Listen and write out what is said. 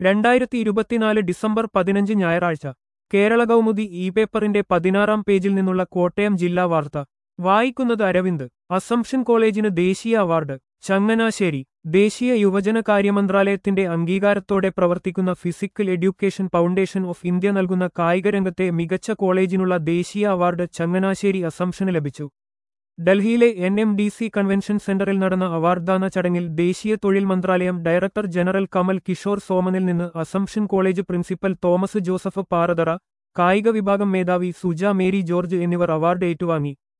2024 December 15 ഞായറാഴ്ച Kerala Kaumudi E പേപ്പറിന്റെ 16-ാം പേജിൽ നിന്നുള്ള കോട്ടയം ജില്ലാ വാർത്ത വായിക്കുന്നത് അരവിന്ദ്. അസംപ്ഷൻ കോളേജിന് ദേശീയ അവാർഡ്. ചങ്ങനാശ്ശേരി. ദേശീയ യുവജന കാര്യമന്ത്രാലയത്തിന്റെ അംഗീകാരത്തോടെ പ്രവർത്തിക്കുന്ന physical education foundation of India നൽകുന്ന കായികരംഗത്തെ മികച്ച കോളേജിനുള്ള ദേശീയ അവാർഡ് ചങ്ങനാശ്ശേരി അസംപ്ഷന് ലഭിച്ചു. ഡൽഹിയിലെ NMDC കൺവെൻഷൻ സെന്ററിൽ നടന്ന അവാർഡ്ദാന ചടങ്ങിൽ ദേശീയ തൊഴിൽ മന്ത്രാലയം ഡയറക്ടർ ജനറൽ കമൽ കിഷോർ സോമനിൽ നിന്ന് assumption college principal Thomas Joseph Parathara, കായിക വിഭാഗം മേധാവി സുജ മേരി ജോർജ് എന്നിവർ അവാർഡ് ഏറ്റുവാങ്ങി.